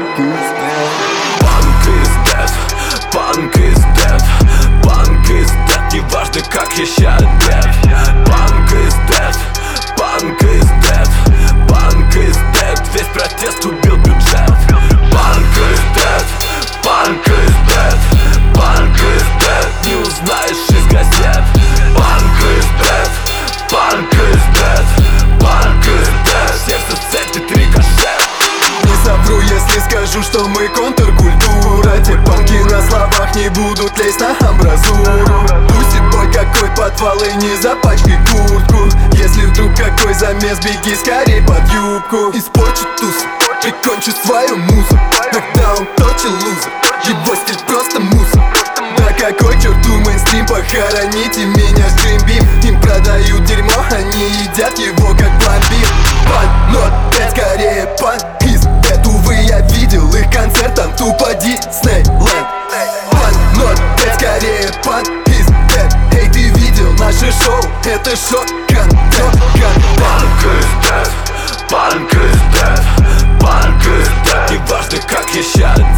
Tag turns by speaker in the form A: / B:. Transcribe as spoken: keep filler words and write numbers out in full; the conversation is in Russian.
A: Punk is dead, punk is dead, punk is dead. Неважно, как я ща одет. Punk is dead, punk is dead, punk is dead. Весь протест убил бюджет. Punk is dead, punk is dead, punk is dead. Не узнаешь из газет. Punk is dead, punk is dead, punk is dead. Сердце цепит рикошет.
B: Не совру, если скажу, что мы контркультура. Те панки на словах не будут лезть на амбразуру. Пустит бой какой подвал и не запачкай куртку. Если вдруг какой замес, беги скорей под юбку. Испорчу туз, прикончу свою музу. Нокдаун, точил лузер, его стиль просто мусор. Да какой черту мейнстрим, похороните меня с Dream Beam. Им продают дерьмо, они едят его как пломбир. Пан ноль пять, скорее пан из dead. Увы, я видел их концерт, там тупо Диснейленд. Пан ноль пять, скорее пан из dead. Эй, ты видел наше шоу? Это шок-контент.
A: Punk is dead, punk is dead, punk is dead. Неважно, как я ща